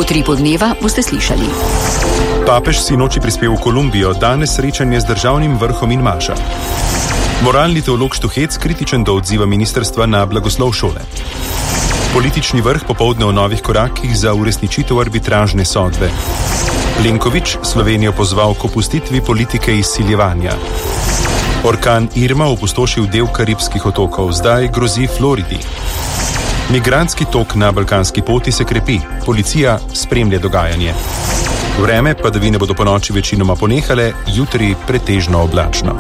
Utripu dneva boste slišali. Papež sinoči prispel v Kolumbijo, danes srečanje z državnim vrhom in maša. Moralni teolog Štuhec kritičen do odziva ministrstva na blagoslov šole. Politični vrh popoldne o novih korakih za uresničitev arbitražne sodbe. Plenković Slovenijo pozval k opustitvi politike izsiljevanja. Orkan Irma opustošil del Karibskih otokov, zdaj grozi Floridi. Migrantski tok na balkanski poti se krepi, policija spremlja dogajanje. Vreme padavine bodo ponoči večinoma ponehale, jutri pretežno oblačno.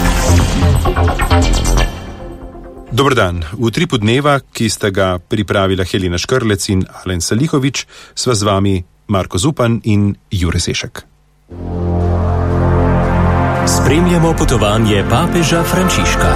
Dober dan. V Utripu dneva, ki sta ga pripravila Helena Škrlec in Alen Salihovič, sva z vami Marko Zupan in Jure Sešek. Spremljamo potovanje papeža Frančiška.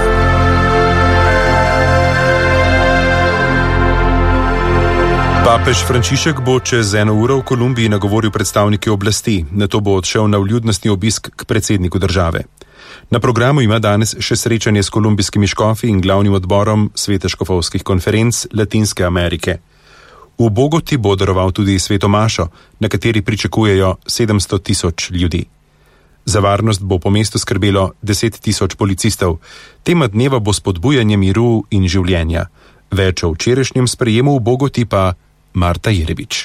Papež Frančišek bo čez 1 uro v Kolumbiji nagovoril predstavnike oblasti, nato bo odšel na vljudnostni obisk k predsedniku države. Na programu ima danes še srečanje s kolumbijskimi škofi in glavnim odborom svetoškofovskih konferenc Latinske Amerike. V Bogoti bo daroval tudi svetomašo, na kateri pričakujejo 700,000 ljudi. Za varnost bo po mestu skrbelo 10,000 policistov. Tema dneva bo spodbujanje miru in življenja. Več o včerajšnjem sprejemu v Bogoti pa Marta Jerebič.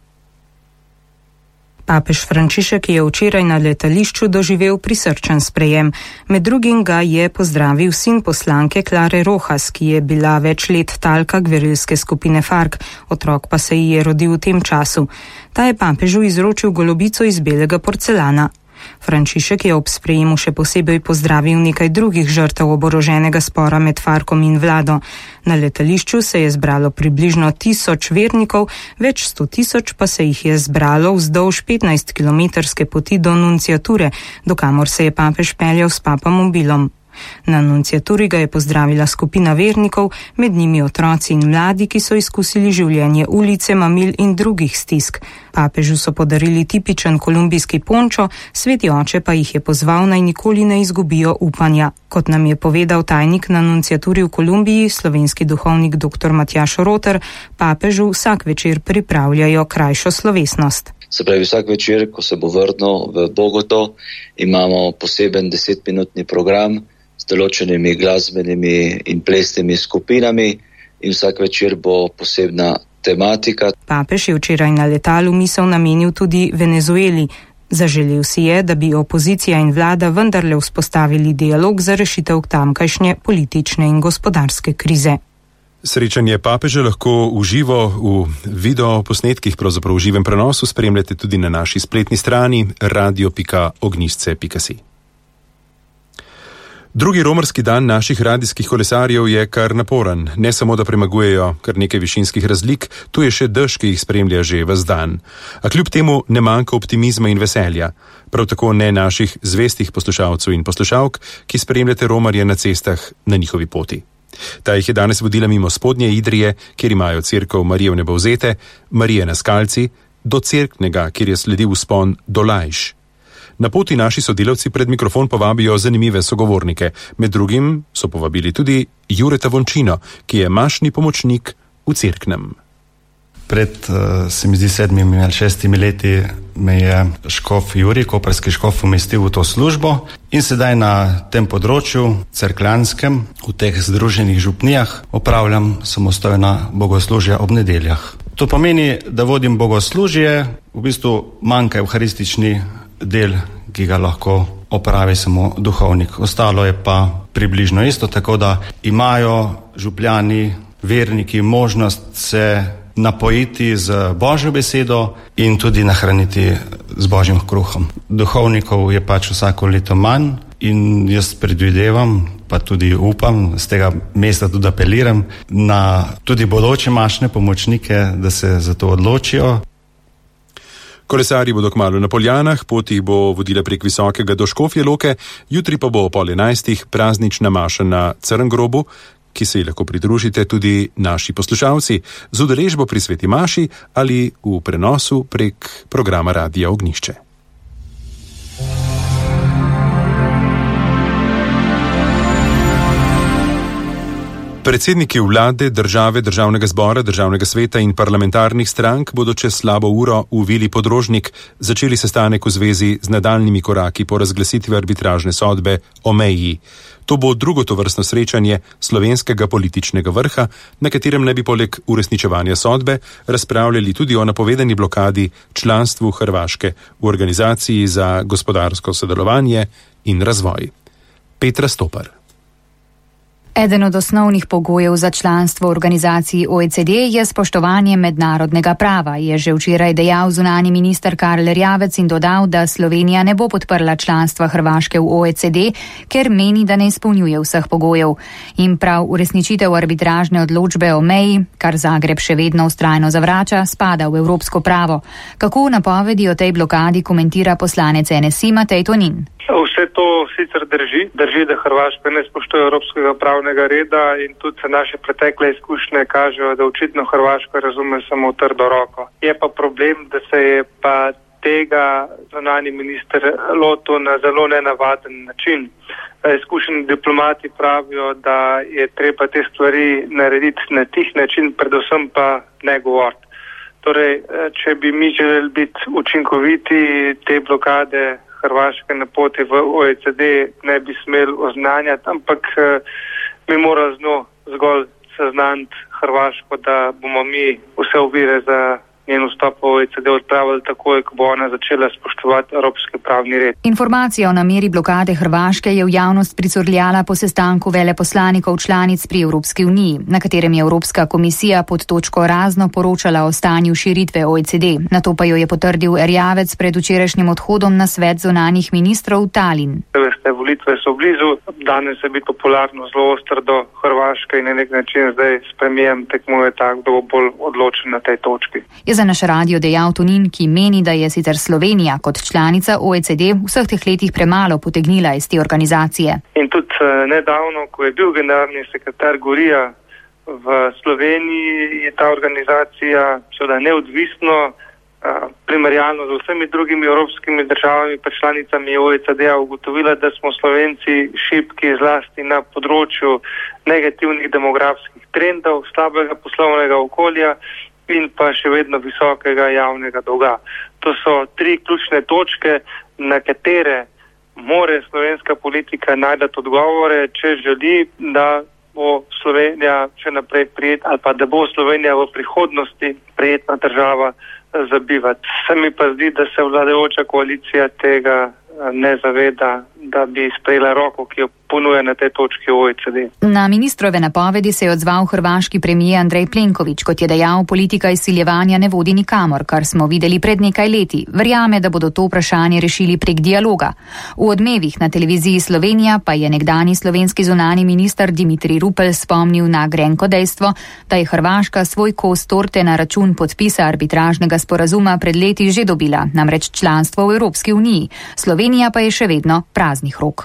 Papež Frančišek je včeraj na letališču doživel prisrčen sprejem. Med drugim ga je pozdravil sin poslanke Klare Rojas, ki je bila več let talka gverilske skupine FARC, otrok pa se ji je rodil v tem času. Ta je papežu izročil golobico iz belega porcelana. Frančišek je ob sprejemu še posebej pozdravil nekaj drugih žrtev oboroženega spora med FARC-om in vlado. Na letališču se je zbralo približno 1000 vernikov, več 100,000 pa se jih je zbralo vzdolž 15-kilometrske poti do nunciature, do kamor se je papež peljal s papamobilom. Na nunciaturi ga je pozdravila skupina vernikov, med njimi otroci in mladi, ki so izkusili življenje ulice, mamil in drugih stisk. Papežu so podarili tipičen kolumbijski pončo, sveti oče pa jih je pozval, naj nikoli ne izgubijo upanja. Kot nam je povedal tajnik na nunciaturi v Kolumbiji, slovenski duhovnik dr. Matjaž Roter, papežu vsak večer pripravljajo krajšo slovesnost. Se pravi, vsak večer, ko se bo vrnil v Bogoto, imamo poseben 10-minutni program s določenimi glasbenimi in plesnimi skupinami in vsak večer bo posebna tematika. Papež je včeraj na letalu misel namenil tudi Venezueli. Zaželel si je, da bi opozicija in vlada vendarle vzpostavili dialog za rešitev tamkajšnje politične in gospodarske krize. Srečanje papeža lahko v živo v videoposnetkih, pravzaprav v živem prenosu, spremljate tudi na naši spletni strani radio.ognišče.si. Drugi romarski dan naših radijskih kolesarjev je kar naporen. Ne samo, da premagujejo kar nekaj višinskih razlik, tu je še dež, ki jih spremlja že ves dan. A kljub temu ne manjka optimizma in veselja. Prav tako ne naših zvestih poslušalcev in poslušalk, ki spremljate romarje na cestah na njihovi poti. Ta jih je danes vodila mimo Spodnje Idrije, kjer imajo cerkev Marije Vnebovzete, Marije na Skalci, do Cerknega, kjer je sledil vzpon do Lajš. Na poti naši sodelavci pred mikrofon povabijo zanimive sogovornike. Med drugim so povabili tudi Jureta Vončino, ki je mašni pomočnik v Cerknem. Pred, se mi zdi, 7 ali 6 leti me je škof Jurij, koprski škof, umestil v to službo in sedaj na tem področju, cerkljanskem, v teh združenih župnijah, opravljam samostojna bogoslužja ob nedeljah. To pomeni, da vodim bogoslužje, v bistvu manjka evharistični del, ki ga lahko opravi samo duhovnik. Ostalo je pa približno isto, tako da imajo župljani, verniki možnost se napojiti z Božjo besedo in tudi nahraniti z Božjim kruhom. Duhovnikov je pač vsako leto manj in jaz predvidevam, pa tudi upam, z tega mesta tudi apeliram na tudi bodoče mašne pomočnike, da se za to odločijo. Kolesarji bodo kmalu na Poljanah, pot jih bo vodila prek Visokega do Škofje Loke, jutri pa bo ob 11:30 praznična maša na Crngrobu, ki se ji lahko pridružite tudi naši poslušalci z udeležbo pri sveti maši ali v prenosu prek programa Radia Ognišče. Predsedniki vlade, države, državnega zbora, državnega sveta in parlamentarnih strank bodo čez slabo uro v Vili Podrožnik začeli sestanek v zvezi z nadaljnjimi koraki po razglasitvi arbitražne sodbe o meji. To bo drugo tovrstno srečanje slovenskega političnega vrha, na katerem naj bi poleg uresničevanja sodbe razpravljali tudi o napovedani blokadi članstvu Hrvaške v Organizaciji za gospodarsko sodelovanje in razvoj. Petra Stopar. Eden od osnovnih pogojev za članstvo v organizaciji OECD je spoštovanje mednarodnega prava, je že včeraj dejal zunanji minister Karl Erjavec in dodal, da Slovenija ne bo podprla članstva Hrvaške v OECD, ker meni, da ne izpolnjuje vseh pogojev. In prav uresničitev arbitražne odločbe o meji, kar Zagreb še vedno vztrajno zavrača, spada v evropsko pravo. Kako napovedi o tej blokadi komentira poslanec NSI Matej Tonin? Vse to sicer drži, da Hrvaška ne spoštuje evropskega pravnega reda in tudi naše pretekle izkušnje kažejo, da očitno Hrvaška razume samo trdo roko. Je pa problem, da se je pa tega zunanji minister lotil na zelo nenavaden način. Izkušeni diplomati pravijo, da je treba te stvari narediti na tih način, predvsem pa ne govoriti. Torej, če bi mi želeli biti učinkoviti, te blokade Hrvaške na poti v OECD ne bi smeli oznanjati, ampak mi moramo z njo zgolj seznaniti Hrvaško, da bomo mi vse ovire za njen vstop v OECD odpravili takoj, ko bo ona začela spoštovati evropski pravni red. Informacija o nameri blokade Hrvaške je v javnost pricurljala po sestanku veleposlanikov članic pri Evropski uniji, na katerem je Evropska komisija pod točko razno poročala o stanju širitve OECD. Nato pa jo je potrdil Erjavec pred včerajšnjim odhodom na svet zunanjih ministrov v Tallinn. Volitve so blizu, danes je biti popularno zelo ostro do Hrvaške in na nek način zdaj s premijem tekmuje tako, da bo bolj odločen na tej točki. Je za naš radio dejal Tonin, ki meni, da je sicer Slovenija kot članica OECD vseh teh letih premalo potegnila iz te organizacije. In tudi nedavno, ko je bil generalni sekretar Gorija v Sloveniji, je ta organizacija seveda neodvisno, primerjalno z vsemi drugimi evropskimi državami pa članicami OECD-a ugotovila, da smo Slovenci šibki zlasti na področju negativnih demografskih trendov, slabega poslovnega okolja in pa še vedno visokega javnega dolga. To so tri ključne točke, na katere more slovenska politika najti odgovore, če želi, da bo Slovenija še naprej prijetna ali pa da bo Slovenija v prihodnosti prijetna država za bivati. Se mi pa zdi, da se vladajoča koalicija tega ne zaveda, da bi sprejela roko, ki jo ponuja na tej točki OECD. Na ministrove napovedi se je odzval hrvaški premijer Andrej Plenković, kot je dejal, politika izsiljevanja ne vodi nikamor, kar smo videli pred nekaj leti. Verjame, da bodo to vprašanje rešili prek dialoga. V Odmevih na televiziji Slovenija pa je nekdani slovenski zunani minister Dimitrij Rupel spomnil na grenko dejstvo, da je Hrvaška svoj kos torte na račun podpisa arbitražnega sporazuma pred leti že dobila, namreč članstvo v Evropski uniji. Slovenija pa je še vedno praznih rok.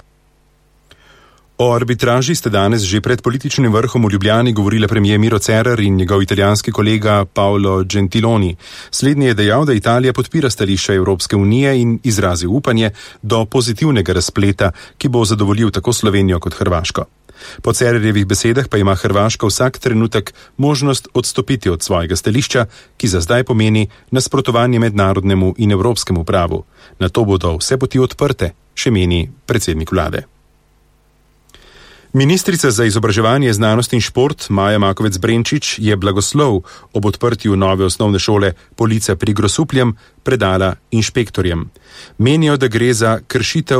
O arbitraži ste danes že pred političnim vrhom v Ljubljani govorila premijer Miro Cerar in njegov italijanski kolega Paolo Gentiloni. Slednji je dejal, da Italija podpira stališče Evropske unije in izrazil upanje do pozitivnega razpleta, ki bo zadovoljil tako Slovenijo kot Hrvaško. Po Cerarjevih besedah pa ima Hrvaška vsak trenutek možnost odstopiti od svojega stališča, ki za zdaj pomeni nasprotovanje mednarodnemu in evropskemu pravu. Na to bodo vse poti odprte, še meni predsednik vlade. Ministrica za izobraževanje, znanost in šport Maja Makovec Brenčič je blagoslov ob odprtju nove osnovne šole Polica pri Grosupljem predala inšpektorjem. Menijo, da gre za kršitev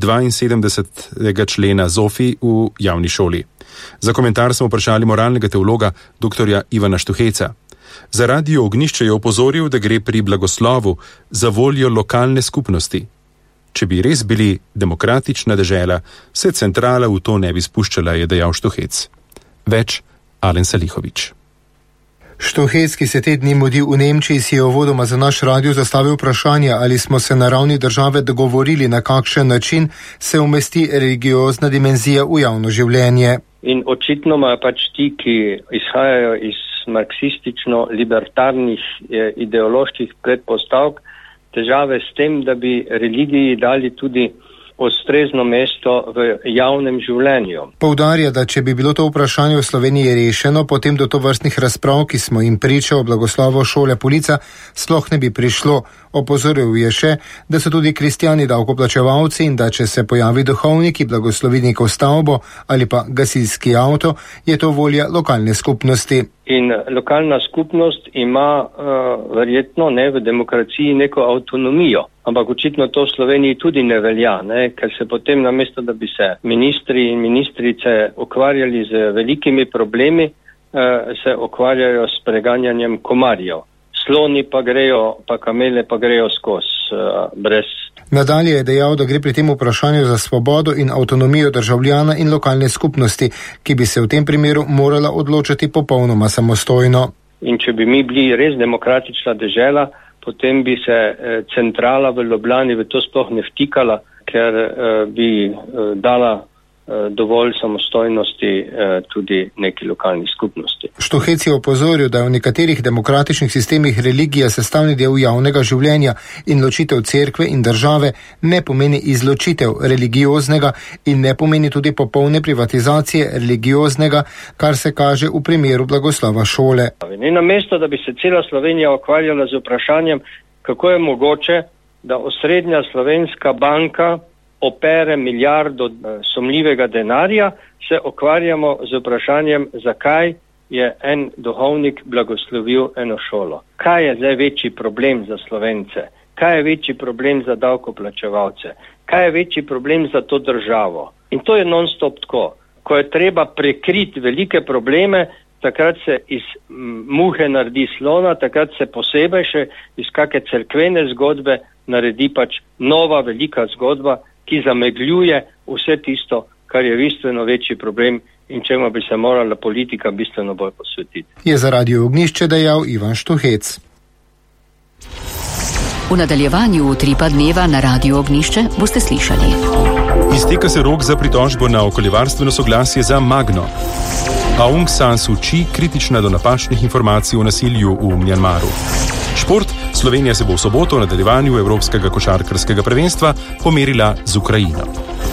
72. člena ZOFI v javni šoli. Za komentar smo vprašali moralnega teologa dr. Ivana Štuheca. Za Radio Ognjišče je opozoril, da gre pri blagoslovu za voljo lokalne skupnosti. Če bi res bili demokratična dežela, se centrala v to ne bi spuščala, je dejal Štuhec. Več Alen Salihovič. Štuhec, ki se te dni mudi v Nemčiji, si je uvodoma za naš radio zastavil vprašanje, ali smo se na ravni države dogovorili, na kakšen način se umesti religiozna dimenzija v javno življenje. In očitno imajo pač ti, ki izhajajo iz marksistično-libertarnih ideoloških predpostavk, težave s tem, da bi religiji dali tudi ustrezno mesto v javnem življenju. Poudarja, da če bi bilo to vprašanje v Sloveniji rešeno, potem do tovrstnih razprav, ki smo jim priča o blagoslovu šole Polica, sploh ne bi prišlo. Opozoril je še, da so tudi kristjani davkoplačevalci in da če se pojavi duhovnik, ki blagoslovi neko stavbo ali pa gasilski avto, je to volja lokalne skupnosti. In lokalna skupnost ima verjetno v demokraciji neko avtonomijo, ampak očitno to v Sloveniji tudi ne velja, ker se potem namesto, da bi se ministri in ministrice ukvarjali z velikimi problemi, se ukvarjajo s preganjanjem komarjev. Sloni pa grejo, pa kamele pa grejo skozi brez. Nadalje je dejal, da gre pri tem vprašanju za svobodo in avtonomijo državljana in lokalne skupnosti, ki bi se v tem primeru morala odločiti popolnoma samostojno. In če bi mi bili res demokratična dežela, potem bi se centrala v Ljubljani v to sploh ne vtikala, ker bi dala dovolj samostojnosti tudi neki lokalni skupnosti. Štuhec je opozoril, da je v nekaterih demokratičnih sistemih religija sestavni del javnega življenja in ločitev cerkve in države ne pomeni izločitev religioznega in ne pomeni tudi popolne privatizacije religioznega, kar se kaže v primeru blagoslova šole. In namesto, da bi se cela Slovenija ukvarjala z vprašanjem, kako je mogoče, da osrednja slovenska banka opere milijardo sumljivega denarja, se ukvarjamo z vprašanjem, zakaj je en duhovnik blagoslovil eno šolo. Kaj je zdaj večji problem za Slovence? Kaj je večji problem za davkoplačevalce? Kaj je večji problem za to državo? In to je non-stop tako. Ko je treba prekriti velike probleme, takrat se iz muhe naredi slona, takrat se posebej še iz kakšne cerkvene zgodbe naredi pač nova velika zgodba, ki zamegljuje vse tisto, kar je bistveno večji problem in čemu bi se morala politika bistveno bolj posvetiti. Je za Radio Ognjišče dejal Ivan Štuhec. V nadaljevanju Utripa dneva na Radio Ognjišče boste slišali. Izteka se rok za pritožbo na okoljevarstveno soglasje za Magno. Aung San Suu Kyi kritična do napačnih informacij o nasilju v Mjanmaru. Šport. Slovenija se bo v soboto v nadaljevanju Evropskega košarkarskega prvenstva pomerila z Ukrajino.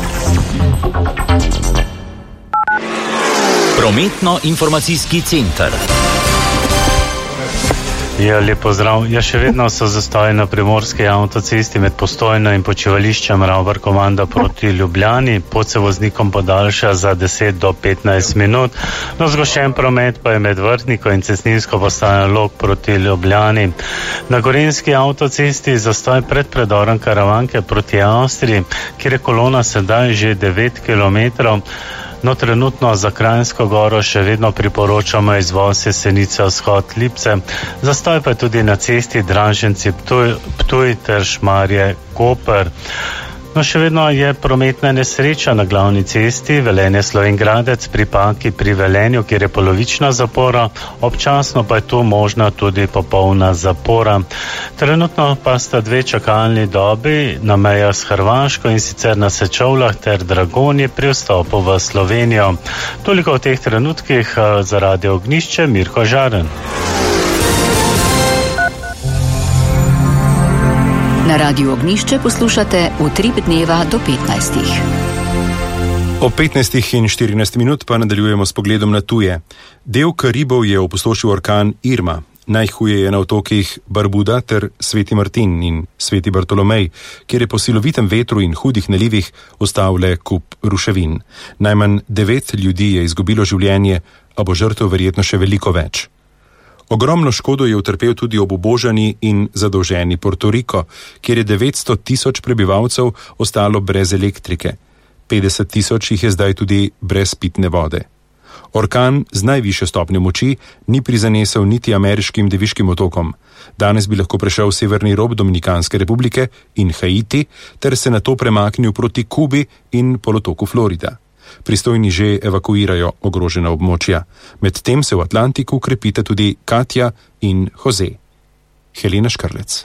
Prometno-informacijski center. Lep pozdrav. Še vedno so zastoji na primorski avtocesti med Postojno in počivališčem Ravbar Komanda proti Ljubljani. Pot se voznikom podaljša za 10 do 15 minut. Zgoščen promet pa je med Vrtnikom in cestninsko postajo Log proti Ljubljani. Na gorenjski avtocesti zastoj pred predorom Karavanke proti Avstriji, kjer je kolona sedaj že 9 kilometrov. Trenutno za Kranjsko goro še vedno priporočamo izvoz Jesenice vzhod Lipce. Zastoj pa tudi na cesti Draženci Ptuj ter Šmarje Koper. Še vedno je prometna nesreča na glavni cesti Velenje Slovenj Gradec pri Paki pri Velenju, kjer je polovična zapora, občasno pa je tu možna tudi popolna zapora. Trenutno pa sta 2 čakalni dobi na mejah s Hrvaško in sicer na Sečovljah ter Dragonji pri vstopu v Slovenijo. Toliko v teh trenutkih za Radio Ognjišče, Mirko Žaren. Na Radio Ognjišče poslušate Utrip dneva do 15. Ob 15 in 14 minut pa nadaljujemo s pogledom na tuje. Del Karibov je opustošil orkan Irma. Najhuje je na otokih Barbuda ter Sveti Martin in Sveti Bartolomej, kjer je po silovitem vetru in hudih nalivih ostal le kup ruševin. Najmanj 9 ljudi je izgubilo življenje, a bo žrtev verjetno še veliko več. Ogromno škodo je utrpel tudi obubožani in zadolženi Porto Riko, kjer je 900 tisoč prebivalcev ostalo brez elektrike. 50 tisoč jih je zdaj tudi brez pitne vode. Orkan z najvišjo stopnjo moči ni prizanesel niti ameriškim Deviškim otokom. Danes bi lahko prešel severni rob Dominikanske republike in Haiti ter se nato premaknil proti Kubi in polotoku Florida. Pristojni že evakuirajo ogrožena območja. Medtem se v Atlantiku krepita tudi Katja in Jose. Helena Škrlec.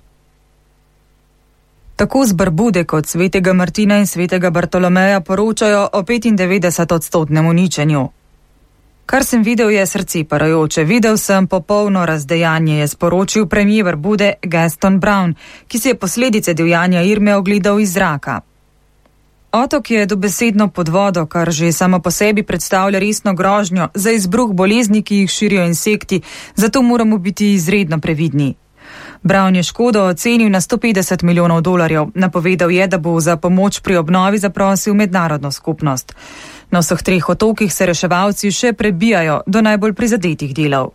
Tako z Barbude kot Svetega Martina in Svetega Bartolomeja poročajo o 95% uničenju. Kar sem videl, je srce parajoče. Videl sem popolno razdejanje, je sporočil premier Barbude Gaston Brown, ki si je posledice divjanja Irme ogledal iz zraka. Otok je dobesedno pod vodo, kar že samo po sebi predstavlja resno grožnjo za izbruh bolezni, ki jih širijo insekti, zato moramo biti izredno previdni. Brown je škodo ocenil na $150 milijonov. Napovedal je, da bo za pomoč pri obnovi zaprosil mednarodno skupnost. Na vseh 3 otokih se reševalci še prebijajo do najbolj prizadetih delov.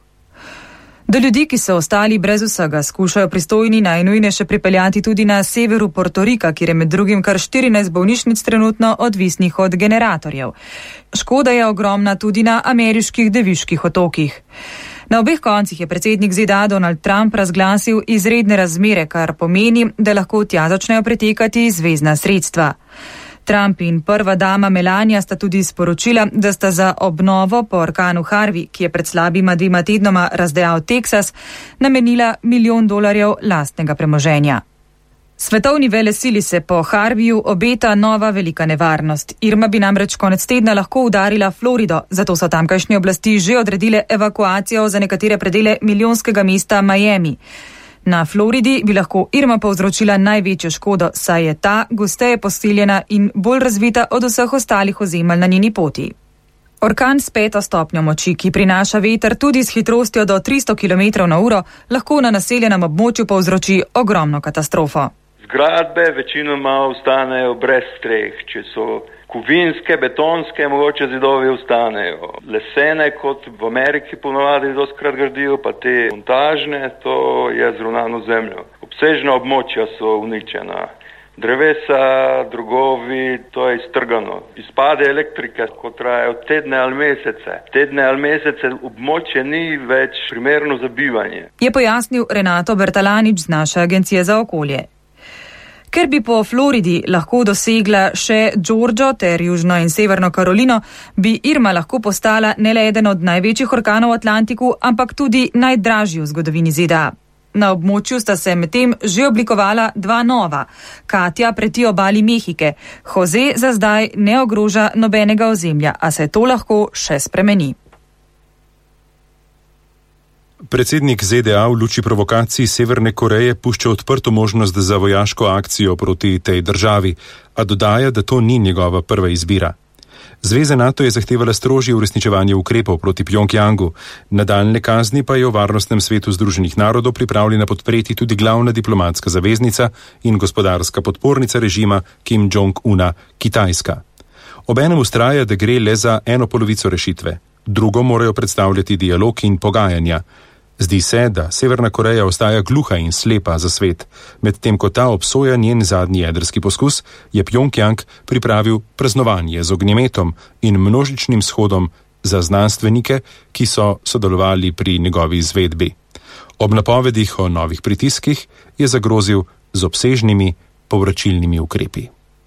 Do ljudi, ki so ostali brez vsega, skušajo pristojni najnujnejše pripeljati tudi na severu Portorika, kjer je med drugim kar 14 bolnišnic trenutno odvisnih od generatorjev. Škoda je ogromna tudi na ameriških Deviških otokih. Na obeh koncih je predsednik ZDA Donald Trump razglasil izredne razmere, kar pomeni, da lahko tja začnejo pretekati zvezna sredstva. Trump in prva dama Melania sta tudi sporočila, da sta za obnovo po orkanu Harvey, ki je pred slabima 2 tednoma razdejal Teksas, namenila $1 milijon lastnega premoženja. Svetovni velesili se po Harveyju obeta nova velika nevarnost. Irma bi namreč konec tedna lahko udarila Florido, zato so tamkajšnje oblasti že odredile evakuacijo za nekatere predele milijonskega mesta Miami. Na Floridi bi lahko Irma povzročila največjo škodo, saj je ta gosteje poseljena in bolj razvita od vseh ostalih ozemelj na njeni poti. Orkan s 5. stopnjo moči, ki prinaša veter tudi s hitrostjo do 300 km/h, lahko na naseljenem območju povzroči ogromno katastrofo. Zgradbe večinoma ostanejo brez streh, če so kovinske, betonske, mogoče zidovi ostanejo. Lesene, kot v Ameriki ponovadi dostikrat gradijo, pa te montažne, to je zravnano zemljo. Obsežna območja so uničena. Drevesa, drogovi, to je iztrgano. Izpade elektrike, ko trajajo tedne ali mesece. Območje ni več primerno za bivanje. Je pojasnil Renato Bertalanič z naše agencije za okolje. Ker bi po Floridi lahko dosegla še Georgio ter Južno in Severno Karolino, bi Irma lahko postala ne le eden od največjih orkanov v Atlantiku, ampak tudi najdražji v zgodovini ZDA. Na območju sta se medtem že oblikovala 2 nova. Katja preti obali Mehike. Jose za zdaj ne ogroža nobenega ozemlja, a se to lahko še spremeni. Predsednik ZDA v luči provokacij Severne Koreje pušča odprto možnost za vojaško akcijo proti tej državi, a dodaja, da to ni njegova prva izbira. Zveza NATO je zahtevala strožje uresničevanje ukrepov proti Pjongjangu, nadaljne kazni pa je v Varnostnem svetu Združenih narodov pripravljena podpreti tudi glavna diplomatska zaveznica in gospodarska podpornica režima Kim Jong-una, Kitajska. Obenem vztraja, da gre le za eno polovico rešitve, drugo morajo predstavljati dialog in pogajanja. Zdi se, da Severna Koreja ostaja gluha in slepa za svet. Medtem ko ta obsoja njen zadnji jedrski poskus, je Pjongjang pripravil praznovanje z ognjemetom in množičnim shodom za znanstvenike, ki so sodelovali pri njegovi izvedbi. Ob napovedih o novih pritiskih je zagrozil z obsežnimi povračilnimi ukrepi.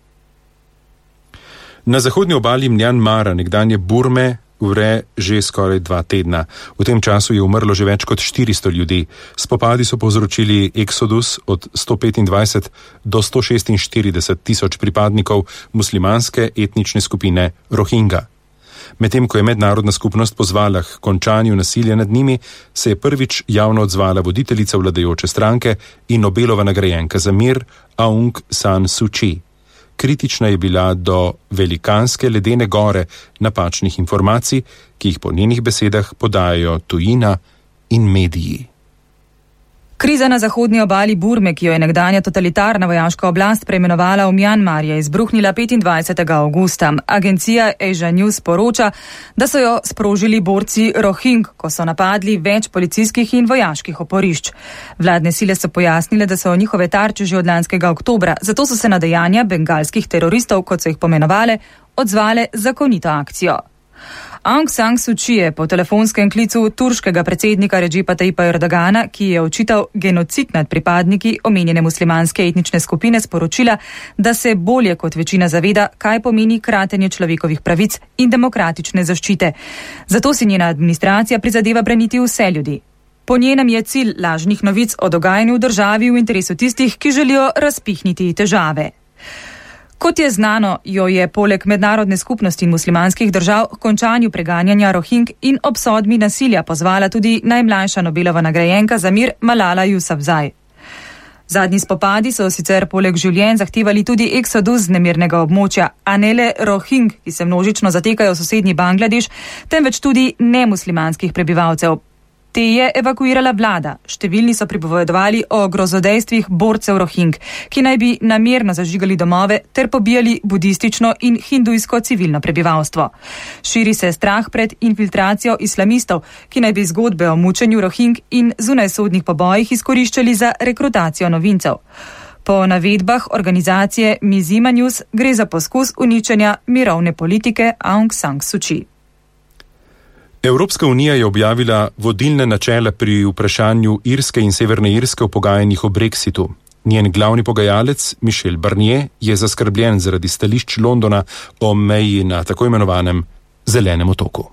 Na zahodnji obali Mjanmara, nekdanje Burme, vre že skoraj 2 tedna. V tem času je umrlo že več kot 400 ljudi. Spopadi so povzročili eksodus od 125 do 146 tisoč pripadnikov muslimanske etnične skupine Rohingja. Medtem ko je mednarodna skupnost pozvala k končanju nasilja nad njimi, se je prvič javno odzvala voditeljica vladajoče stranke in Nobelova nagrajenka za mir Aung San Suu Kyi. Kritična je bila do velikanske ledene gore napačnih informacij, ki jih po njenih besedah podajajo tujina in mediji. Kriza na zahodni obali Burme, ki jo je nekdanja totalitarna vojaška oblast preimenovala v Mjanmar, je izbruhnila 25. avgusta. Agencija Asia News poroča, da so jo sprožili borci Rohing, ko so napadli več policijskih in vojaških oporišč. Vladne sile so pojasnile, da so njihove tarče že od lanskega oktobra, zato so se na dejanja bengalskih teroristov, kot so jih pomenovale, odzvale zakonito akcijo. Aung San Suu Kyi je po telefonskem klicu turškega predsednika Redžipa Tayyipa Erdogana, ki je očital genocid nad pripadniki omenjene muslimanske etnične skupine, sporočila, da se bolje kot večina zaveda, kaj pomeni kratenje človekovih pravic in demokratične zaščite. Zato si njena administracija prizadeva braniti vse ljudi. Po njenem je cilj lažnih novic o dogajanju v državi v interesu tistih, ki želijo razpihniti težave. Kot je znano, jo je poleg mednarodne skupnosti muslimanskih držav k končanju preganjanja Rohing in obsodbi nasilja pozvala tudi najmlajša Nobelova nagrajenka za mir Malala Yousafzai. Zadnji spopadi so sicer poleg življenj zahtevali tudi eksodus z nemirnega območja, a ne le Rohing, ki se množično zatekajo v sosednji Bangladeš, temveč tudi nemuslimanskih prebivalcev. Te je evakuirala vlada. Številni so pripovedovali o grozodejstvih borcev Rohing, ki naj bi namerno zažigali domove ter pobijali budistično in hindujsko civilno prebivalstvo. Širi se strah pred infiltracijo islamistov, ki naj bi zgodbe o mučenju Rohing in zunajsodnih pobojih izkoriščali za rekrutacijo novincev. Po navedbah organizacije Mizima News gre za poskus uničenja mirovne politike Aung San Suu Kyi. Evropska unija je objavila vodilne načela pri vprašanju Irske in Severne Irske v pogajanjih o Brexitu. Njen glavni pogajalec, Michel Barnier, je zaskrbljen zaradi stališč Londona o meji na tako imenovanem Zelenem otoku.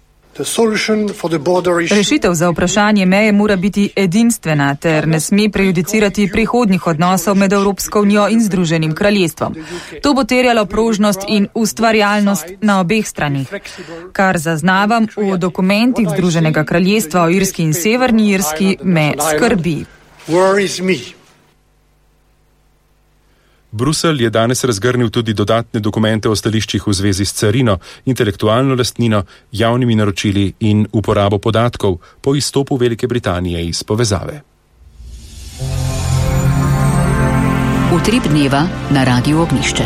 Rešitev za vprašanje meje mora biti edinstvena ter ne sme prejudicirati prihodnjih odnosov med Evropsko unijo in Združenim kraljestvom. To bo terjalo prožnost in ustvarjalnost na obeh stranih. Kar zaznavam v dokumentih Združenega kraljestva o Irski in Severni Irski, me skrbi. Bruselj je danes razgrnil tudi dodatne dokumente o stališčih v zvezi s carino, intelektualno lastnino, javnimi naročili in uporabo podatkov po izstopu Velike Britanije iz povezave. Utrip dneva na Radiu Ognišče.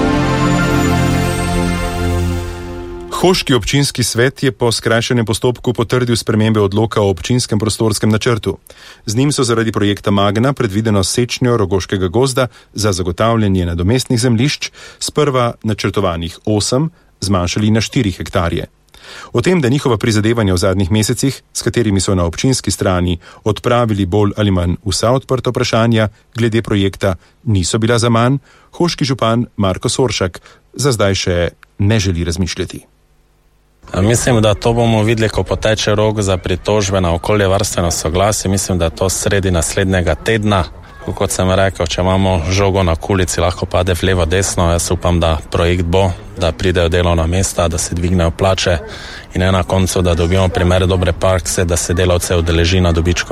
Hoški občinski svet je po skrajšanem postopku potrdil spremembe odloka o občinskem prostorskem načrtu. Z njim so zaradi projekta Magna predvideno sečnjo Rogoškega gozda za zagotavljanje nadomestnih zemljišč sprva načrtovanih 8 zmanjšali na 4 hektarje. O tem, da njihova prizadevanja v zadnjih mesecih, s katerimi so na občinski strani odpravili bolj ali manj vsa odprta vprašanja glede projekta, niso bila zaman, hoški župan Marko Soršak za zdaj še ne želi razmišljati. Mislim, da to bomo videli, ko poteče rok za pritožbe na okoljevarstveno soglasje. Mislim, da je to sredi naslednjega tedna. Kot sem rekel, če imamo žogo na kulici, lahko pade v levo desno. Jaz upam, da projekt bo, da pridejo delovna mesta, da se dvignejo plače in na koncu, da dobimo primer dobre prakse, da se delavce udeleži na dobičko.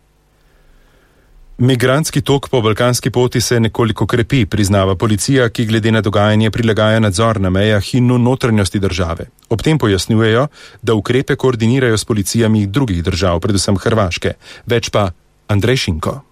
Migrantski tok po balkanski poti se nekoliko krepi, priznava policija, ki glede na dogajanje prilagaja nadzor na mejah in v notranjosti države. Ob tem pojasnjujejo, da ukrepe koordinirajo s policijami drugih držav, predvsem Hrvaške. Več pa Andrej Šinko.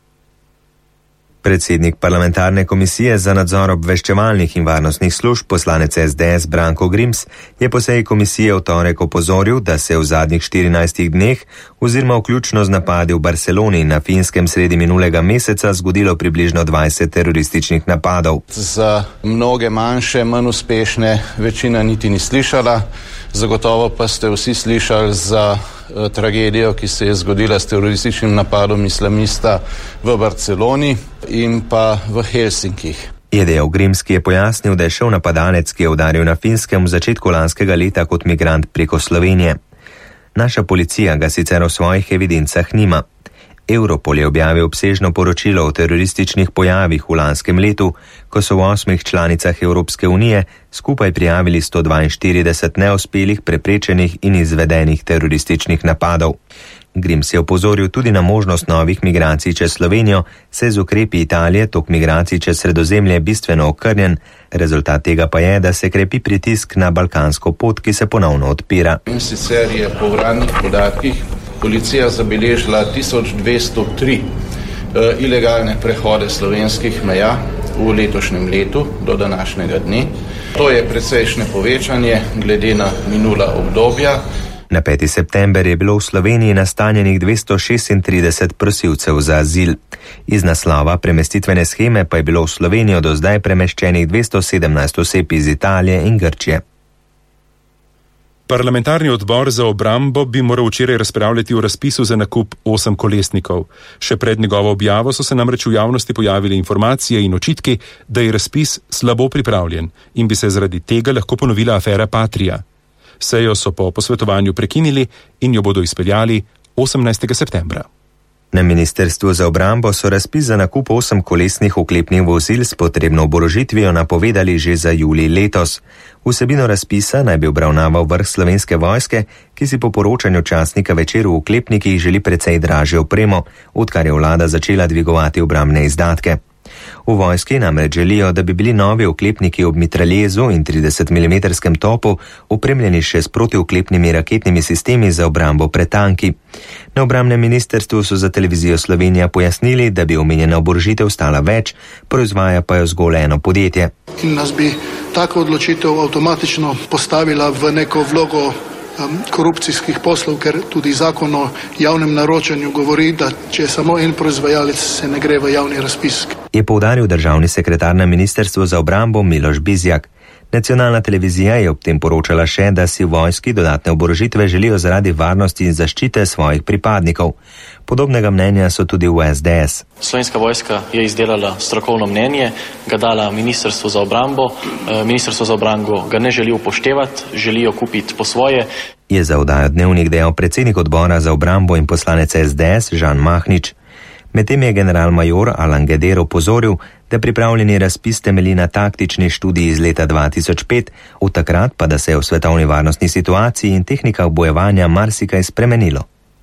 Predsednik parlamentarne komisije za nadzor obveščevalnih in varnostnih služb, poslanec SDS Branko Grims, je po seji komisije v torek opozoril, da se v zadnjih 14 dneh oziroma vključno z napadi v Barceloni in na Finskem sredi minulega meseca zgodilo približno 20 terorističnih napadov. Za mnoge manjše, manj uspešne večina niti ni slišala, zagotovo pa ste vsi slišali za tragedijo, ki se je zgodila s terorističnim napadom islamista v Barceloni in pa v Helsinkih. Je dejal Grims, ki je pojasnil, da je šel napadalec, ki je udaril na Finskem v začetku lanskega leta kot migrant preko Slovenije. Naša policija ga sicer v svojih evidencah nima. Europol je objavil obsežno poročilo o terorističnih pojavih v lanskem letu, ko so v 8 članicah Evropske unije skupaj prijavili 142 neuspelih, preprečenih in izvedenih terorističnih napadov. Grims je opozoril tudi na možnost novih migracij čez Slovenijo, saj z ukrepi Italije tok migracij čez Sredozemlje bistveno okrnjen, rezultat tega pa je, da se krepi pritisk na balkansko pot, ki se ponovno odpira. In sicer je po uradnih podatkih policija zabeležila 1203 ilegalne prehode slovenskih meja v letošnjem letu do današnjega dne. To je precejšnje povečanje glede na minula obdobja. Na 5. september je bilo v Sloveniji nastanjenih 236 prosilcev za azil. Iz naslova premestitvene sheme pa je bilo v Slovenijo do zdaj premeščenih 217 oseb iz Italije in Grčije. Parlamentarni odbor za obrambo bi moral včeraj razpravljati o razpisu za nakup 8 kolesnikov. Še pred njegovo objavo so se namreč v javnosti pojavile informacije in očitki, da je razpis slabo pripravljen in bi se zaradi tega lahko ponovila afera Patria. Sejo so po posvetovanju prekinili in jo bodo izpeljali 18. septembra. Na Ministrstvu za obrambo so razpis za nakup 8-kolesnih oklepnih vozil s potrebno oborožitvijo napovedali že za julij letos. Vsebino razpisa naj bi obravnaval vrh Slovenske vojske, ki si po poročanju časnika Večer v oklepnikih želi precej dražjo opremo, odkar je vlada začela dvigovati obrambne izdatke. V vojski namreč želijo, da bi bili novi oklepniki ob mitraljezu in 30 mm topu opremljeni še s protioklepnimi raketnimi sistemi za obrambo pred tanki. Na obrambnem ministrstvu so za televizijo Slovenija pojasnili, da bi omenjena oborožitev stala več, proizvaja pa jo zgolj eno podjetje. In nas bi taka odločitev avtomatično postavila v neko vlogo korupcijskih poslov, ker tudi zakon o javnem naročanju govori, da če je samo en proizvajalec, se ne gre v javni razpis. Je poudaril državni sekretar na Ministrstvu za obrambo Miloš Bizjak. Nacionalna televizija je ob tem poročala še, da si v vojski dodatne oborožitve želijo zaradi varnosti in zaščite svojih pripadnikov. Podobnega mnenja so tudi v SDS. Slovenska vojska je izdelala strokovno mnenje, ga dala Ministrstvu za obrambo. Ministrstvo za obrambo ga ne želi upoštevati, želijo kupiti po svoje. Je za oddajo Dnevnik dejal predsednik odbora za obrambo in poslanec SDS Žan Mahnič. Medtem je general-major Alan Geder opozoril, da pripravljeni razpis temelji na taktični študiji iz leta 2005, od takrat pa da se je v svetovni varnostni situaciji in tehnikah bojevanja marsikaj spremenilo.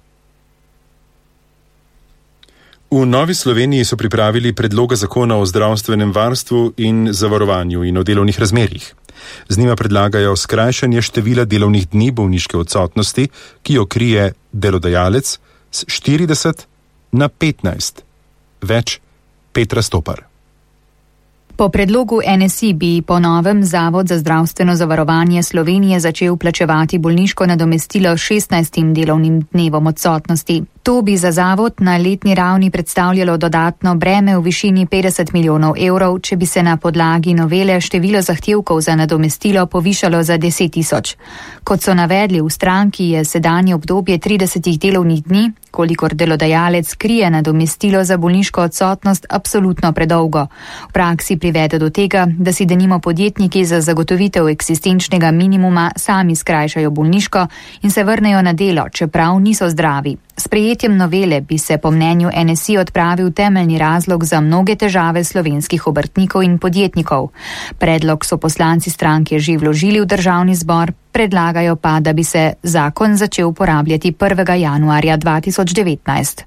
V Novi Sloveniji so pripravili predloga zakona o zdravstvenem varstvu in zavarovanju in o delovnih razmerjih. Z njima predlagajo skrajšanje števila delovnih dni bolniške odsotnosti, ki jo krije delodajalec, s 40 na 15. Več Petra Stopar. Po predlogu NSI bi po novem Zavod za zdravstveno zavarovanje Slovenije začel plačevati bolniško nadomestilo 16 delovnim dnevom odsotnosti. To bi za zavod na letni ravni predstavljalo dodatno breme v višini 50 milijonov evrov, če bi se na podlagi novele število zahtevkov za nadomestilo povišalo za 10 tisoč. Kot so navedli v stranki, je sedanje obdobje 30 delovnih dni, kolikor delodajalec krije nadomestilo za bolniško odsotnost, absolutno predolgo. V praksi privede do tega, da si denimo podjetniki za zagotovitev eksistenčnega minimuma sami skrajšajo bolniško in se vrnejo na delo, čeprav niso zdravi. S sprejetjem novele bi se po mnenju NSI odpravil temeljni razlog za mnoge težave slovenskih obrtnikov in podjetnikov. Predlog so poslanci stranke že vložili v državni zbor, predlagajo pa, da bi se zakon začel uporabljati 1. januarja 2019.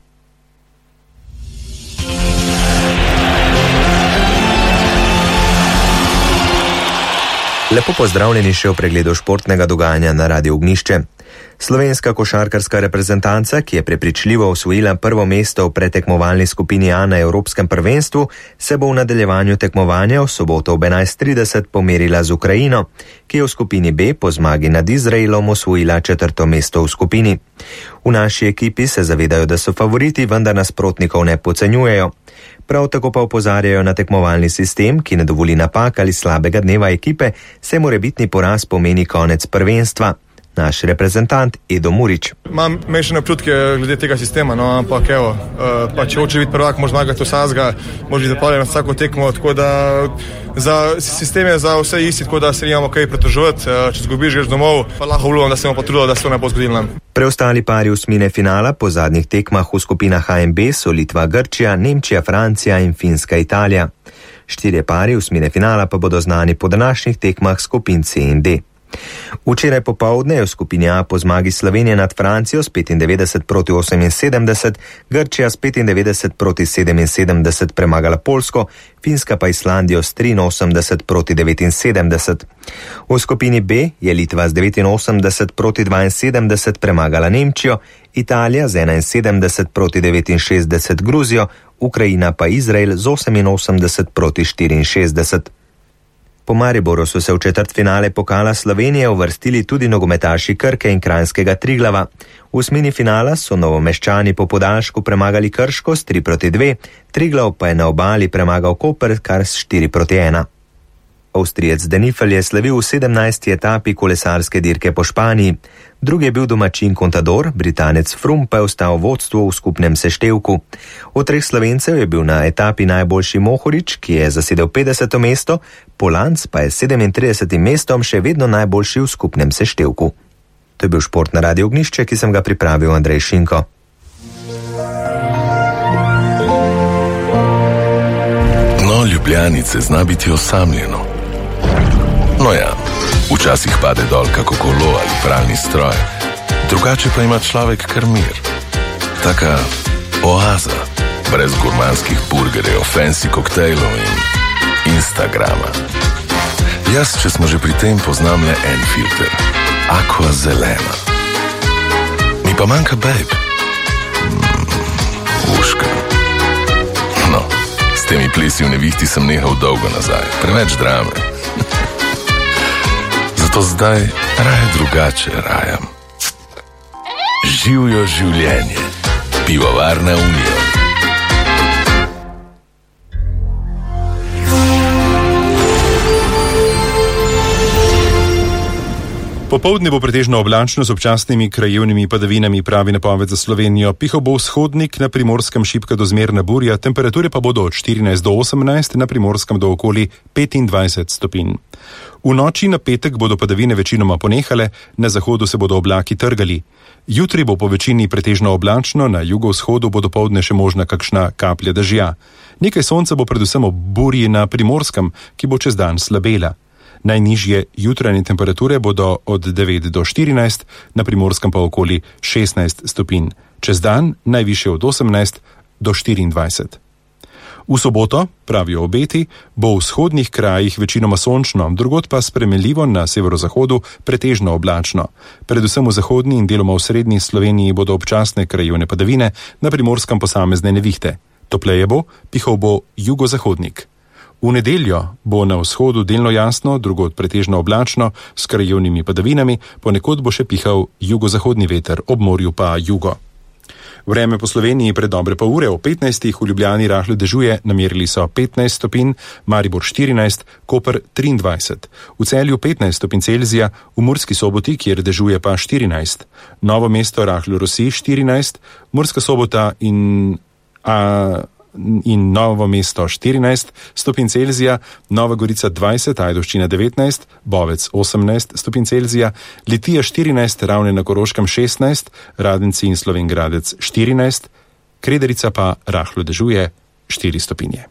Lepo pozdravljeni še v pregledu športnega dogajanja na Radiu Ognišče. Slovenska košarkarska reprezentanca, ki je prepričljivo osvojila prvo mesto v pretekmovalni skupini A na Evropskem prvenstvu, se bo v nadaljevanju tekmovanja v soboto ob 11:30 pomerila z Ukrajino, ki je v skupini B po zmagi nad Izraelom osvojila 4. mesto v skupini. V naši ekipi se zavedajo, da so favoriti, vendar nasprotnikov ne podcenjujejo. Prav tako pa opozarjajo na tekmovalni sistem, ki ne dovoli napak ali slabega dneva ekipe, se morebitni poraz pomeni konec prvenstva. Naš reprezentant Edo Murič. Imam mešane občutke glede tega sistema, no, ampak evo, pa če hoče biti prvak, može zmagati vsazga, može biti zapravljen na vsako tekmo, tako da za sistem je za vse isti, tako da se nimamo kaj pretoževati, če zgubiš, greš domov, pa lahko obljubim, da se bomo potrudili, da se to ne bo zgodilo nam. Preostali pari osmine finala po zadnjih tekmah v skupinah A in B so Litva, Grčija, Nemčija, Francija in Finska, Italija. 4 pari osmine finala pa bodo znani po današnjih tekmah skupin C in D. Včeraj popovdne je v skupini A po zmagi Slovenije nad Francijo s 95-78, Grčija s 95-77 premagala Poljsko, Finska pa Islandijo s 83-79. V skupini B je Litva z 89-72 premagala Nemčijo, Italija z 71-69 Gruzijo, Ukrajina pa Izrael z 88-64. Po Mariboru so se v četrtfinale pokala Slovenije uvrstili tudi nogometaši Krke in kranjskega Triglava. V osmini finala so Novomeščani po podaljšku premagali Krško s 3-2, Triglav pa je na obali premagal Koper kar s 4-1. Avstrijec Denifel je slavil v 17. etapi kolesarske dirke po Španiji. Drugi je bil domačin Contador, Britanec Froome pa je ostal vodstvo v skupnem seštevku. Od 3 Slovencev je bil na etapi najboljši Mohorič, ki je zasedel 50. mesto, Polanc pa je s 37. mestom še vedno najboljši v skupnem seštevku. To je bil šport na Radiu Ognišče, ki sem ga pripravil Andrej Šinko. Metro Ljubljanice zna biti osamljeno. No ja, včasih pade dol kako kolo ali pralni stroj, drugače pa ima človek kar mir. Taka oaza, brez gurmanskih burgerjev, fancy koktejlov in Instagrama. Jaz, če smo že pri tem, poznam le en filter. Aqua zelena. Mi pa manjka babe. Uška. No, s temi plesi v nevihti sem nehal dolgo nazaj. Preveč drame. Zato zdaj raje drugače rajam. Živjo življenje. Pivovarna Union. Popoldne bo pretežno oblačno z občasnimi krajevnimi padavinami, pravi napoved za Slovenijo. Pihal bo vzhodnik, na Primorskem šibka do zmerna burja, temperature pa bodo od 14 do 18, na Primorskem do okoli 25 stopinj. V noči na petek bodo padavine večinoma ponehale, na zahodu se bodo oblaki trgali. Jutri bo po večini pretežno oblačno, na jugovzhodu bo dopoldne še možna kakšna kaplja dežja. Nekaj sonca bo predvsem ob burji na Primorskem, ki bo čez dan slabela. Najnižje jutranje temperature bodo od 9 do 14, na Primorskem pa okoli 16 stopinj. Čez dan najvišje od 18 do 24. V soboto, pravijo obeti, bo v vzhodnih krajih večinoma sončno, drugod pa spremenljivo, na severozahodu pretežno oblačno. Predvsem v zahodni in deloma v srednji Sloveniji bodo občasne krajevne padavine, na Primorskem posamezne nevihte. Topleje bo, pihal bo jugozahodnik. V nedeljo bo na vzhodu delno jasno, drugod pretežno oblačno, s krajevnimi padavinami, ponekod bo še pihal jugozahodni veter, ob morju pa jugo. Vreme po Sloveniji pred dobre pol ure, o 15. v Ljubljani rahlo dežuje, namerili so 15 stopinj, Maribor 14, Koper 23, v Celju 15 stopinj Celzija, v Murski Soboti, kjer dežuje pa 14, Novo mesto rahlo rosi 14, Murska Sobota in Novo mesto 14 stopinj Celzija, Nova Gorica 20, Ajdovščina 19, Bovec 18 stopinj Celzija, Litija 14, Ravne na Koroškem 16, Radenci in Slovenj Gradec 14, Krederica pa rahlo dežuje 4 stopinje.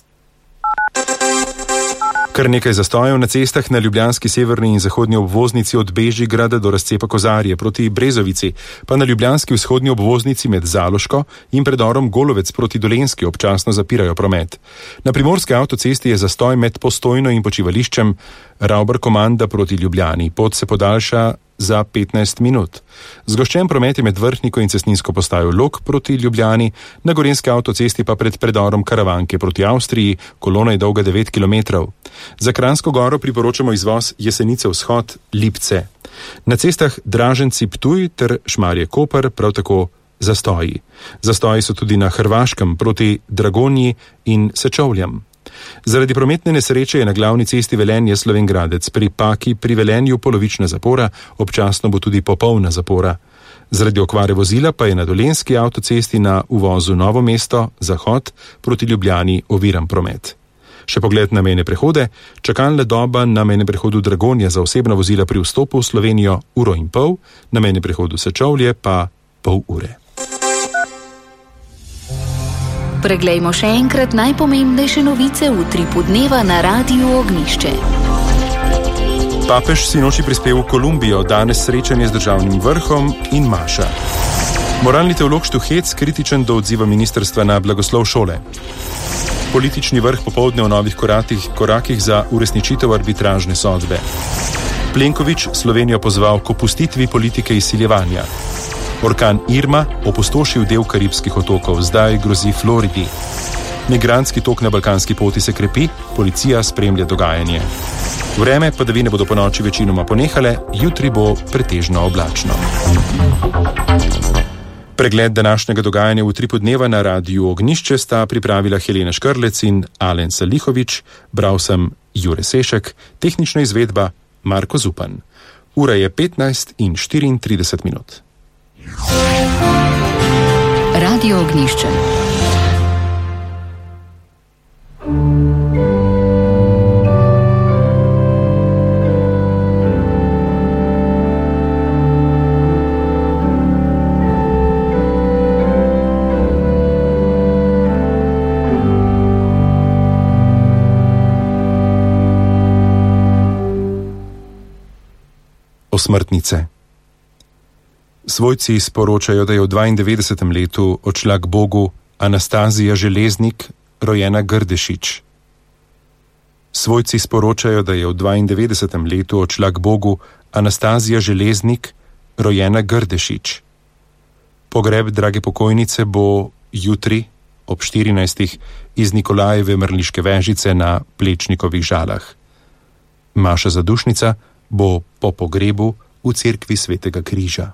Kar nekaj zastojev na cestah na ljubljanski severni in zahodni obvoznici od Bežigrada do razcepa Kozarje proti Brezovici, pa na ljubljanski vzhodni obvoznici med Zaloško in predorom Golovec proti Dolenjski občasno zapirajo promet. Na primorski avtocesti je zastoj med Postojno in počivališčem Ravbar-Komanda proti Ljubljani. Pot se podaljša za 15 minut. Zgoščen promet je med Vrhniko in cestninsko postajo Log proti Ljubljani, na gorenjski avtocesti pa pred predorom Karavanke proti Avstriji, kolona je dolga 9 km. Za Kranjsko goro priporočamo izvoz Jesenice vzhod Lipce. Na cestah Draženci-Ptuj ter Šmarje-Koper prav tako zastoji. Zastoji so tudi na Hrvaškem proti Dragonji in Sečovljam. Zaradi prometne nesreče je na glavni cesti Velenje-Slovenj Gradec pri Paki pri Velenju polovična zapora, občasno bo tudi popolna zapora. Zaradi okvare vozila pa je na Dolenjski avtocesti na uvozu Novo mesto, zahod proti Ljubljani oviran promet. Še pogled na mejne prehode, čakalna doba na mejnem prehodu Dragonja za osebna vozila pri vstopu v Slovenijo 1,5 ure, na mejnem prehodu Sečovlje pa pol ure. Preglejmo še enkrat najpomembnejše novice v Utripu dneva na Radiu Ognišče. Papež sinoči prispel v Kolumbijo, danes srečanje z državnim vrhom in maša. Moralni teolog Štuhec kritičen do odziva ministrstva na blagoslov šole. Politični vrh popoldne o novih korakih za uresničitev arbitražne sodbe. Plenković Slovenijo pozval k opustitvi politike izsiljevanja. Orkan Irma opustošil del Karibskih otokov, zdaj grozi Floridi. Migrantski tok na balkanski poti se krepi, policija spremlja dogajanje. Vreme padavine bodo ponoči večinoma ponehale, jutri bo pretežno oblačno. Pregled današnjega dogajanja v Utripu dneva na Radiu Ognišče sta pripravila Helena Škrlec in Alen Salihovič, bral sem Jure Sešek, tehnična izvedba Marko Zupan. Ura je 15:34. Radio Ognišče. Osmrtnice. Svojci sporočajo, da je v 92. letu odšla k Bogu Anastazija Železnik, rojena Grdešič. Svojci sporočajo, da je v 92. letu odšla k Bogu Anastazija Železnik, rojena Grdešič. Pogreb drage pokojnice bo jutri ob 14. iz Nikolajeve Mrliške Vežice na Plečnikovih Žalah. Maša zadušnica bo po pogrebu v cerkvi Svetega križa.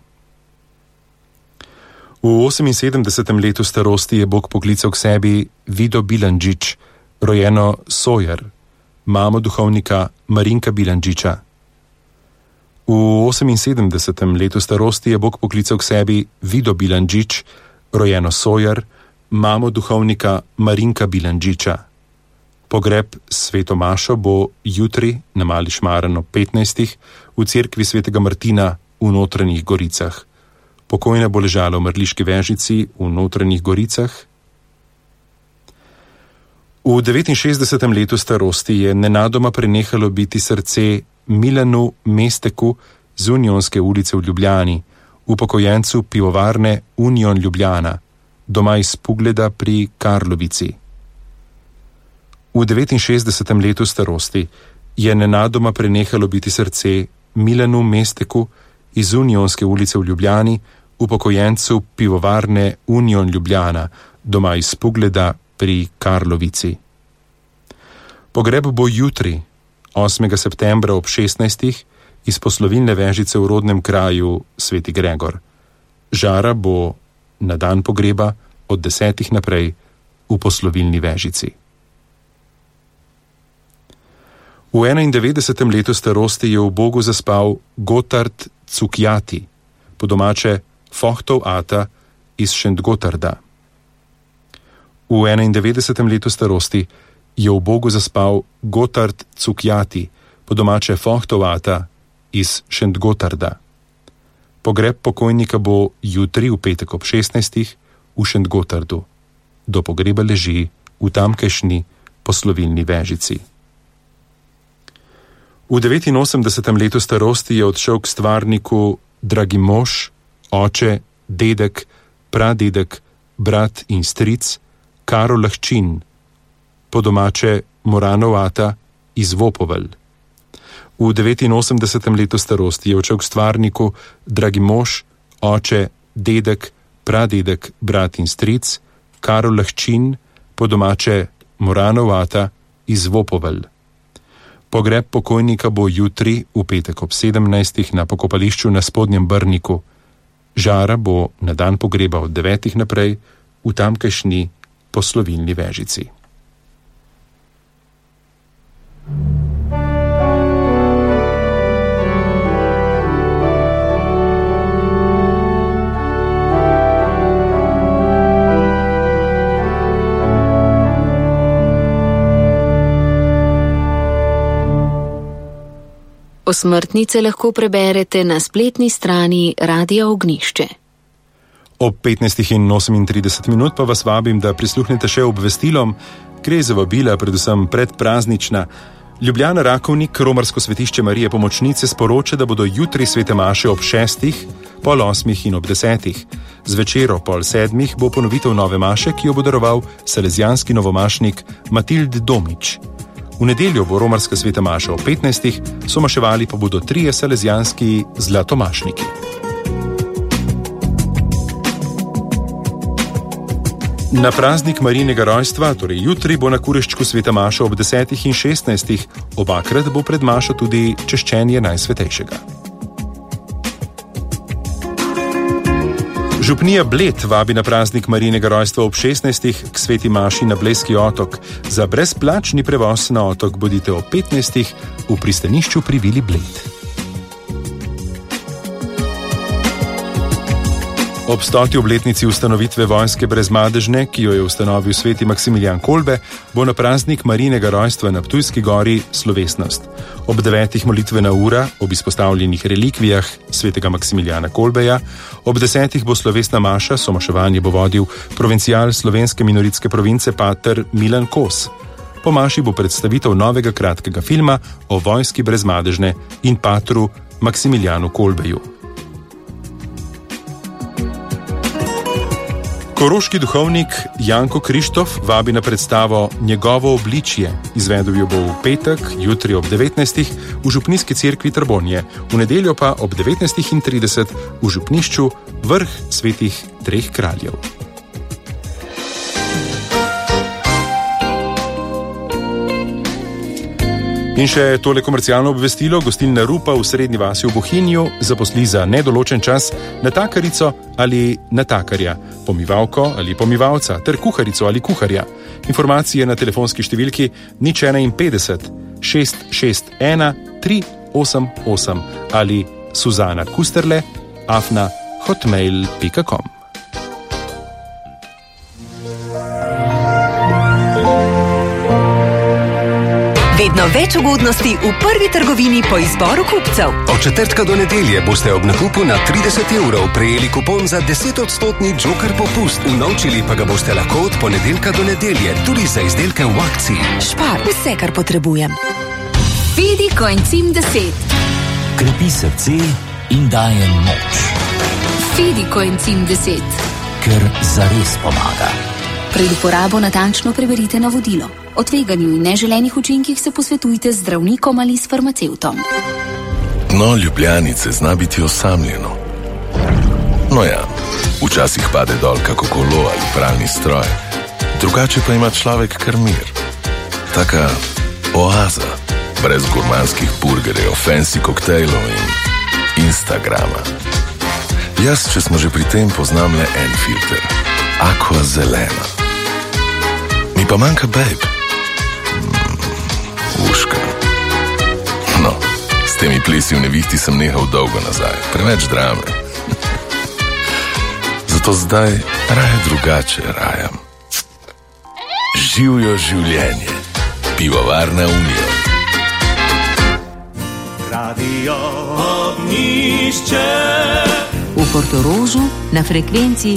V 78. letu starosti je Bog poklical k sebi Vido Bilandžič, rojeno Sojer, mamo duhovnika Marinka Bilandžiča. V 78. letu starosti je Bog poklical k sebi Vido Bilandžič, rojeno Sojer, mamo duhovnika Marinka Bilandžiča. Pogreb Sveto Mašo bo jutri na Mali Šmaran ob 15. v cerkvi Svetega Martina v Notranjih Goricah. Pokojna bo ležala v Mrliški Vežici v Notranjih Goricah. V 69. letu starosti je nenadoma prenehalo biti srce Milanu Mesteku z Unionske ulice v Ljubljani, upokojencu pivovarne Union Ljubljana, doma iz Pugleda pri Karlovici. V 69. letu starosti je nenadoma prenehalo biti srce Milanu Mesteku iz Unionske ulice v Ljubljani, upokojencu pivovarne Union Ljubljana, doma iz Pugleda pri Karlovici. Pogreb bo jutri, 8. septembra ob 16. iz poslovilne vežice v rodnem kraju Sveti Gregor. Žara bo na dan pogreba od 10. naprej v poslovilni vežici. V 91. letu starosti je v Bogu zaspal Gotthard Cukjati, po domače Fochtov ata iz Šentgotarda. V 91. letu starosti je v Bogu zaspal Gotthard Cukjati, po domače Fochtov ata iz Šentgotarda. Pogreb pokojnika bo jutri v petek ob 16. v Šentgotardu. Do pogreba leži v tamkajšnji poslovilni vežici. V 89. letu starosti je odšel k stvarniku dragi mož, oče, dedek, pradedek, brat in stric Karol Lahčin, po domače Moranov ata iz Vopovelj. V 89. letu starosti je odšel k stvarniku dragi mož, oče, dedek, pradedek, brat in stric Karol Lahčin, po domače Moranov ata iz Vopovelj. Pogreb pokojnika bo jutri v petek ob 17. na pokopališču na Spodnjem Brniku. Žara bo na dan pogreba od 9. naprej v tamkajšnji poslovilni vežici. Osmrtnice lahko preberete na spletni strani Radia Ognišče. Ob 15:38 pa vas vabim, da prisluhnete še obvestilom, gre za vabila predvsem predpraznična. Ljubljana Rakovnik, romarsko svetišče Marije Pomočnice, sporoča, da bodo jutri svete maše ob 6., pol 8. in ob 10. Zvečer ob pol 7. bo ponovitev nove maše, ki jo bo daroval salezijanski novomašnik Matild Domič. V nedeljo bo romarska sveta maša ob 15. somaševali pa bodo 3 salezijanski zlatomašniki. Na praznik Marijinega rojstva, torej jutri, bo na Kureščku sveta maša ob 10. in 16. Obakrat bo pred mašo tudi češčenje Najsvetejšega. Župnija Bled vabi na praznik Marijinega rojstva ob 16. k sveti maši na Blejski otok. Za brezplačni prevoz na otok bodite ob 15. v pristanišču pri Vili Bled. Ob 100. obletnici ustanovitve vojske Brezmadežne, ki jo je ustanovil sveti Maksimilijan Kolbe, bo na praznik Marijinega rojstva na Ptujski gori slovesnost. Ob 9. molitvena ura, ob izpostavljenih relikvijah svetega Maksimilijana Kolbeja, ob 10. bo slovesna maša, somaševanje bo vodil provincial slovenske minoritske province pater Milan Kos. Po maši bo predstavitev novega kratkega filma o vojski Brezmadežne in patru Maksimiljanu Kolbeju. Koroški duhovnik Janko Krištof vabi na predstavo Njegovo obličje. Izvedel jo bo v petek, jutri ob 19. v Župnijski cerkvi Trbonje, v nedeljo pa ob 19:30 v župnišču Vrh svetih treh kraljev. In še tole komercialno obvestilo. Gostilna Rupa v Srednji vasi v Bohinju zaposli za nedoločen čas natakarico ali natakarja, pomivalko ali pomivalca ter kuharico ali kuharja. Informacije na telefonski številki 051 661 388 ali suzana.kusterle@hotmail.com. Vedno več ugodnosti v prvi trgovini po izboru kupcev. Od četrtka do nedelje boste ob nakupu na 30 € prejeli kupon za 10% Joker popust. Unovčili pa ga boste lahko od ponedeljka do nedelje, tudi za izdelke v akciji. Špar, vse, kar potrebujem. Fidi Coencim 10. Krepi srce in daje moč. Fidi Coencim 10. Ker zares pomaga. Pred uporabo natančno preverite navodilo. O tveganju in neželenih učinkih se posvetujte z zdravnikom ali s farmacevtom. Dno Ljubljanice zna biti osamljeno. No ja, včasih pade dol kako kolo ali pralni stroj. Drugače pa ima človek kar mir. Taka oaza, brez gurmanskih burgerjev, fancy koktejlov in Instagrama. Jaz, če smo že pri tem, poznam le en filter. Aqua zelena. Mi pa manjka babe. Uška. No, s temi plesi v nevihti sem nehal dolgo nazaj. Preveč drame. Zato zdaj raje drugače rajam. Živjo življenje. Pivovarna Unijo. Radio Ognjišče. V Portorožu na frekvenci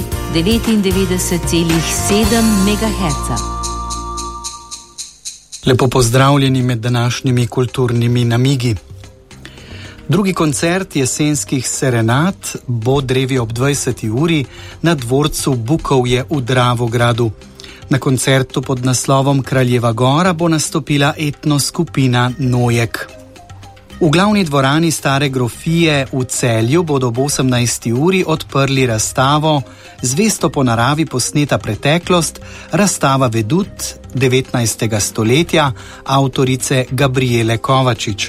99,7 MHz. Lepo pozdravljeni med današnjimi kulturnimi namigi. Drugi koncert jesenskih serenad bo drevi ob 20. uri na dvorcu Bukovje v Dravogradu. Na koncertu pod naslovom Kraljeva gora bo nastopila etno skupina Nojek. V glavni dvorani Stare grofije v Celju bodo ob 18. uri odprli razstavo Zvesto po naravi posneta preteklost, razstava Vedut 19. stoletja avtorice Gabriele Kovačič.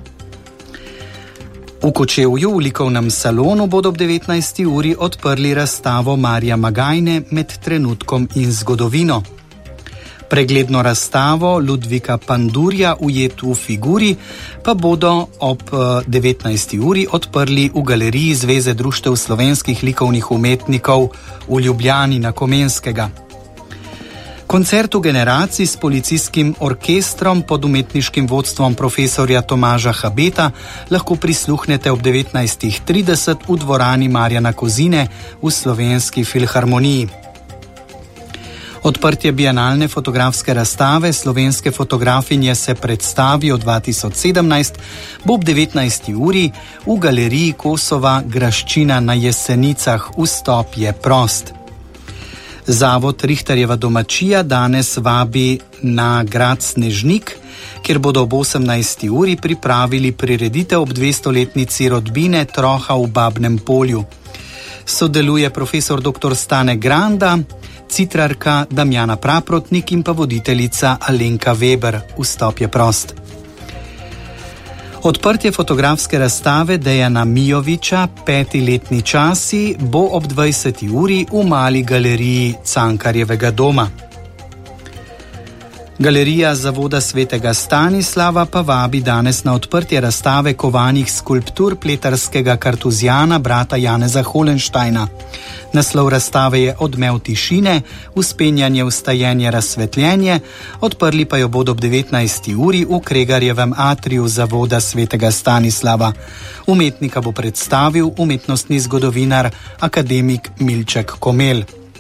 V Kočevju v likovnem salonu bodo ob 19. uri odprli razstavo Marija Magajne Med trenutkom in zgodovino. Pregledno razstavo Ludvika Pandurja Ujet v figuri pa bodo ob 19. uri odprli v galeriji Zveze društev slovenskih likovnih umetnikov v Ljubljani na Komenskega. Koncertu generacij s policijskim orkestrom pod umetniškim vodstvom profesorja Tomaža Habeta lahko prisluhnete ob 19:30 v dvorani Marjana Kozine v Slovenski filharmoniji. Odprtje bienalne fotografske razstave Slovenske fotografinje se predstavijo 2017 bo ob 19. uri v galeriji Kosova Graščina na Jesenicah. Vstop je prost. Zavod Richterjeva domačija danes vabi na grad Snežnik, kjer bodo ob 18. uri pripravili prireditev ob 200-letnici rodbine Troha v Babnem Polju. Sodeluje profesor dr. Stane Granda, citrarka Damjana Praprotnik in pa voditeljica Alenka Weber. Vstop je prost. Odprtje fotografske razstave Dejana Mijoviča 5. letni časi bo ob 20. uri v mali galeriji Cankarjevega doma. Galerija Zavoda svetega Stanislava pa vabi danes na odprtje razstave kovanih skulptur pletarskega kartuzijana brata Janeza Holensteina. Naslov razstave je Odmev tišine, vzpenjanje, vstajenje, razsvetljenje, odprli pa jo bodo ob 19. uri v Kregarjevem atriju Zavoda svetega Stanislava. Umetnika bo predstavil umetnostni zgodovinar akademik Milček Komel.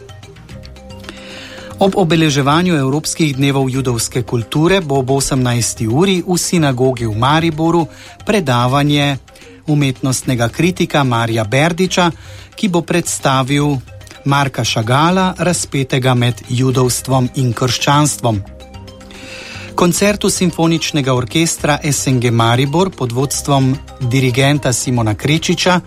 Ob obeleževanju Evropskih dnevov judovske kulture bo ob 18. uri v sinagogi v Mariboru predavanje umetnostnega kritika Marija Berdiča, ki bo predstavil Marka Šagala, razpetega med judovstvom in krščanstvom. Koncertu simfoničnega orkestra SNG Maribor pod vodstvom dirigenta Simona Krečiča